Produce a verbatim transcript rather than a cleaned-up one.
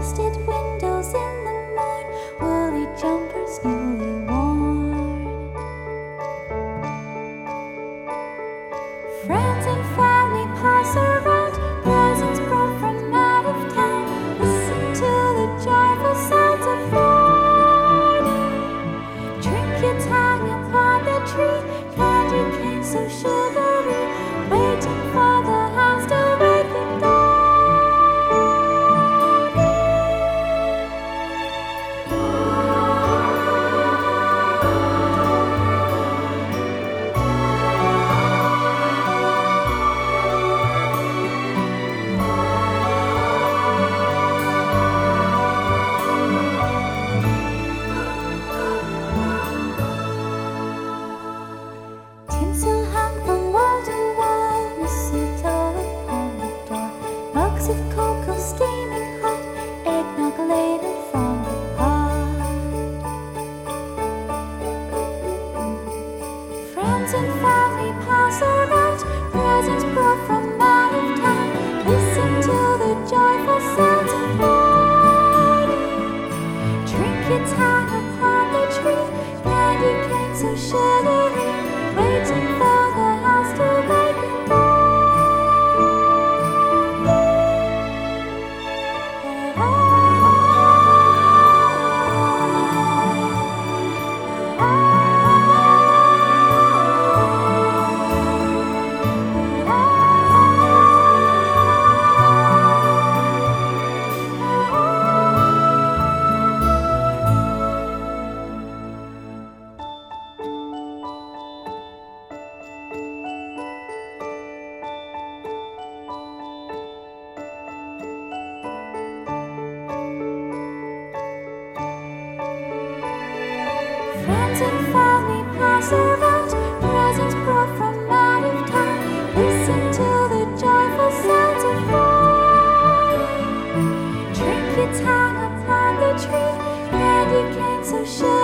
frosted windows in the morn, woolly jumpers newly worn. Friends and family pass around, presents brought from out of town. Listen to the joyful sounds of morning. Trinkets hang upon the tree, candy canes so sugary, waiting for the house to wake the dawn. Tinsel hung from wall to wall, mistletoe upon the door, mugs of cocoa steaming hot, eggnog ladled from the pot. Friends and family pass around, presents brought from out of town. Listen to the joyful sounds of morning. Trinkets hang upon the tree, candy canes so sugary, waiting for the house to wake the dawn. Friends and family pass around, presents brought from out of town. Listen to the joyful sounds of morning. Trinkets hang upon the tree, candy canes so sure.